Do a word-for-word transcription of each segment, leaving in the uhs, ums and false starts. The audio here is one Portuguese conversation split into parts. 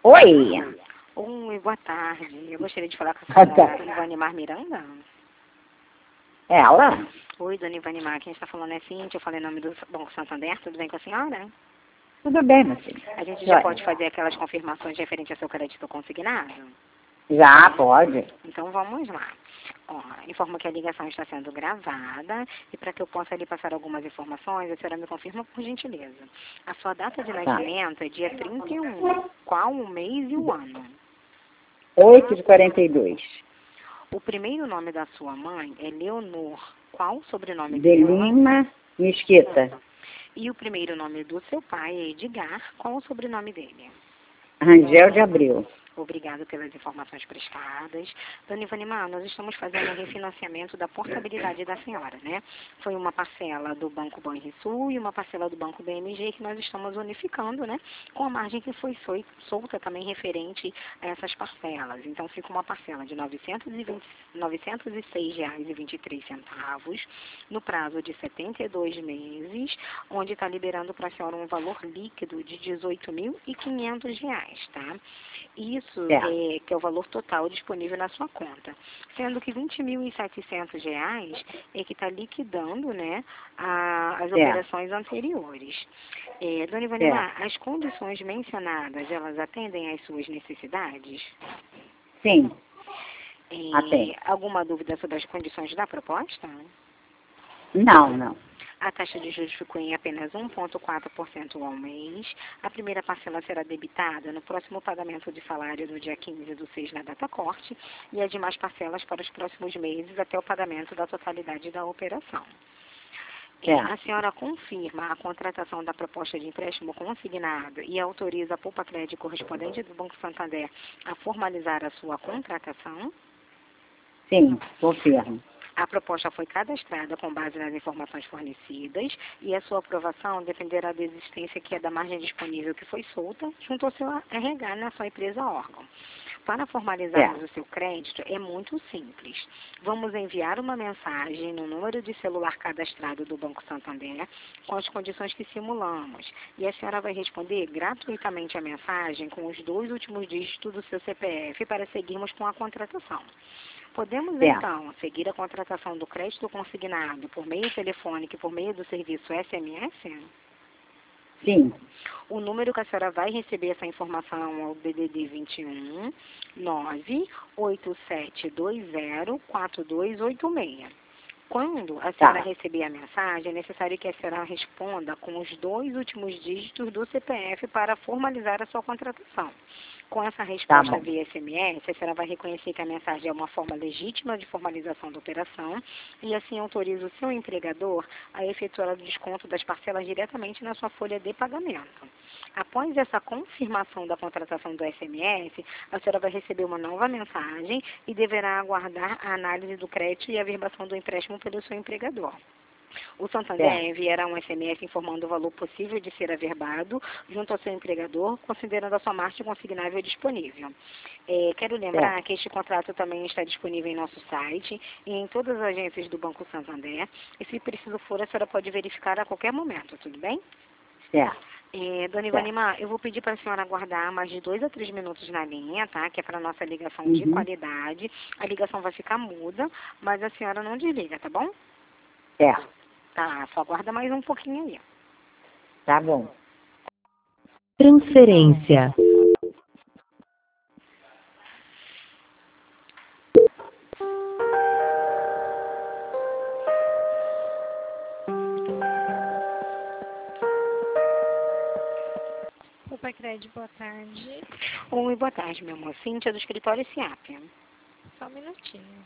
Oi. Oi, boa tarde. Eu gostaria de falar com a Boa senhora tarde. Ivanimar Miranda. Ela? Oi, dona Ivanimar. Quem está falando é Cíntia. Eu falei em nome do Banco Santander. Tudo bem com a senhora? Tudo bem, meu filho? A gente já Joia. pode fazer aquelas confirmações referentes ao seu crédito consignado? Já pode. Então vamos lá. Ó, informo que a ligação está sendo gravada e para que eu possa lhe passar algumas informações, a senhora me confirma por gentileza. A sua data de nascimento é dia trinta e um. Qual o mês e o ano? oito de quarenta e dois. O primeiro nome da sua mãe é Leonor. Qual o sobrenome De dela? Lima, Mesquita. E o primeiro nome do seu pai é Edgar. Qual o sobrenome dele? Rangel de Abreu. Obrigada pelas informações prestadas. Dona Ivanimar, nós estamos fazendo o refinanciamento da portabilidade da senhora, né? Foi uma parcela do Banco Banrisul e uma parcela do Banco B M G que nós estamos unificando, né? Com a margem que foi solta também referente a essas parcelas. Então, fica uma parcela de novecentos e vinte, novecentos e seis reais e vinte e três centavos no prazo de setenta e dois meses, onde está liberando para a senhora um valor líquido de dezoito mil e quinhentos reais, tá? Isso é, que é o valor total disponível na sua conta. Sendo que vinte mil e setecentos reais é que está liquidando, né, a, as operações anteriores. É, dona Ivanimar, as condições mencionadas, elas atendem às suas necessidades? Sim. É, Atende. alguma dúvida sobre as condições da proposta? Não, não. A taxa de juros ficou em apenas um vírgula quatro por cento ao mês. A primeira parcela será debitada no próximo pagamento de salário no dia quinze do seis na data corte e as demais parcelas para os próximos meses até o pagamento da totalidade da operação. É. A senhora confirma a contratação da proposta de empréstimo consignado e autoriza a Poupa Crédito correspondente do Banco Santander a formalizar a sua contratação? Sim, confirmo. A proposta foi cadastrada com base nas informações fornecidas e a sua aprovação dependerá da existência que é da margem disponível que foi solta junto ao seu R H na sua empresa órgão. Para formalizarmos É. o seu crédito é muito simples. Vamos enviar uma mensagem no número de celular cadastrado do Banco Santander com as condições que simulamos e a senhora vai responder gratuitamente a mensagem com os dois últimos dígitos do seu C P F para seguirmos com a contratação. Podemos, É. então, seguir a contratação do crédito consignado por meio telefônico e por meio do serviço S M S? Sim. O número que a senhora vai receber essa informação é o D D D vinte e um, nove oito sete dois zero, quatro dois oito seis. Quando a senhora Tá. receber a mensagem, é necessário que a senhora responda com os dois últimos dígitos do C P F para formalizar a sua contratação. Com essa resposta Tá bom. via S M S, a senhora vai reconhecer que a mensagem é uma forma legítima de formalização da operação e assim autoriza o seu empregador a efetuar o desconto das parcelas diretamente na sua folha de pagamento. Após essa confirmação da contratação do S M S, a senhora vai receber uma nova mensagem e deverá aguardar a análise do crédito e a averbação do empréstimo pelo seu empregador. O Santander É. enviará um S M S informando o valor possível de ser averbado junto ao seu empregador, considerando a sua margem consignável disponível. É, quero lembrar É. que este contrato também está disponível em nosso site e em todas as agências do Banco Santander. E se preciso for, a senhora pode verificar a qualquer momento, tudo bem? Certo. É, dona Ivanimar, eu vou pedir para a senhora aguardar mais de dois a três minutos na linha, tá? Que é para a nossa ligação de Uhum. qualidade. A ligação vai ficar muda, mas a senhora não desliga, tá bom? Certo. Tá, só aguarda mais um pouquinho aí. Tá bom. Transferência. Poupa Crédito, boa tarde. Oi, boa tarde, meu amor. Cíntia, do escritório SIAP. Só um minutinho.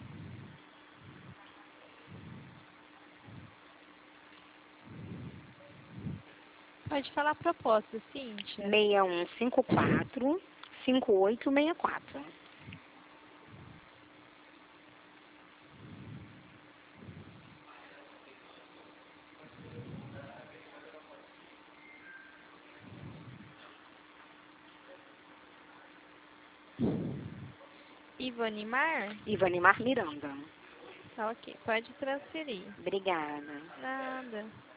Pode falar a proposta, Cíntia. seis um cinco quatro, cinco oito seis quatro. Ivanimar? Ivanimar Miranda. Tá ok, pode transferir. Obrigada. Nada.